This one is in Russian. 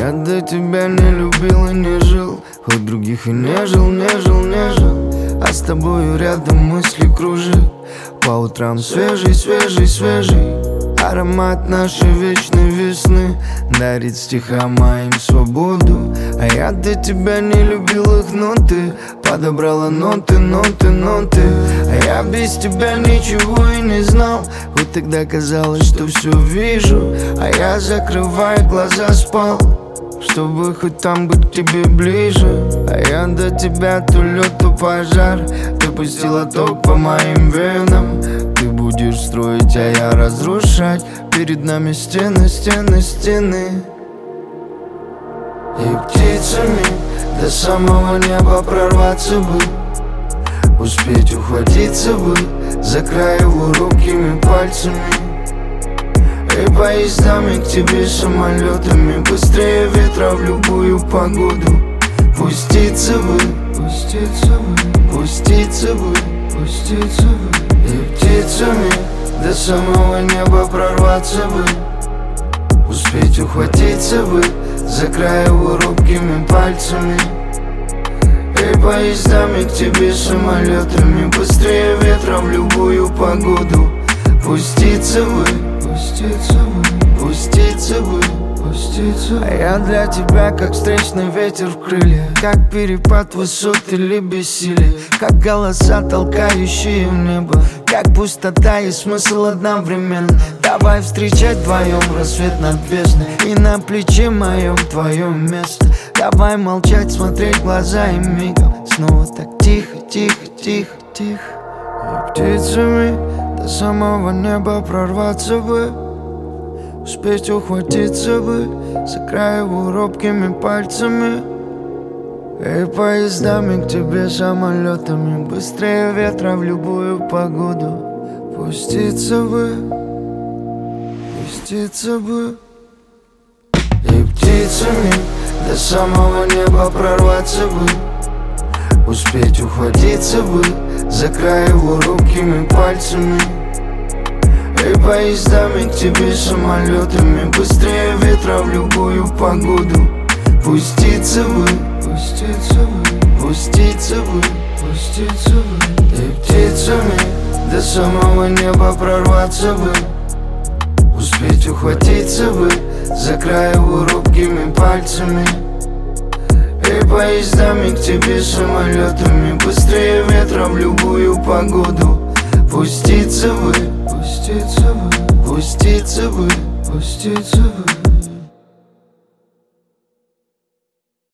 я до тебя не любил и не жил, хоть других и не жил. А с тобою рядом мысли кружат, по утрам свежий аромат нашей вечной весны дарит стихам моим свободу. А я до тебя не любил их, но ты подобрала ноты. А я без тебя ничего и не знал, хоть тогда казалось, что все вижу. А я, закрывая глаза, спал, чтобы хоть там быть к тебе ближе. А я до тебя то лед, то пожар, ты пустила ток по моим венам. Ты будешь строить, а я разрушать, перед нами стены. И птицами до самого неба прорваться бы, успеть ухватиться бы за край его рукими пальцами. И поездами к тебе, самолетами, быстрее ветра в любую погоду. Пуститься бы, и птицами до самого неба прорваться бы, успеть ухватиться бы за край его рубкими пальцами. И поездами к тебе, самолетами, быстрее ветра в любую погоду. Пуститься бы, а я для тебя как встречный ветер в крылья, как перепад высот или бессилие, как голоса, толкающие в небо, как пустота и смысл одновременно. Давай встречать вдвоем рассвет над бездной, и на плече моем твое место. Давай молчать, смотреть в глаза и мигом снова так тихо. И птицами до самого неба прорваться бы, успеть ухватиться бы за край его робкими пальцами. И поездами к тебе, самолетами, быстрее ветра в любую погоду. Пуститься бы. И птицами до самого неба прорваться бы, успеть ухватиться бы за край его рукими пальцами. И поездами к тебе, самолетами, быстрее ветра в любую погоду. Пуститься бы. И птицами до самого неба прорваться бы, успеть ухватиться бы за край его рубкими пальцами. И поездами к тебе, самолетами, быстрее ветра в любую погоду. Пуститься бы.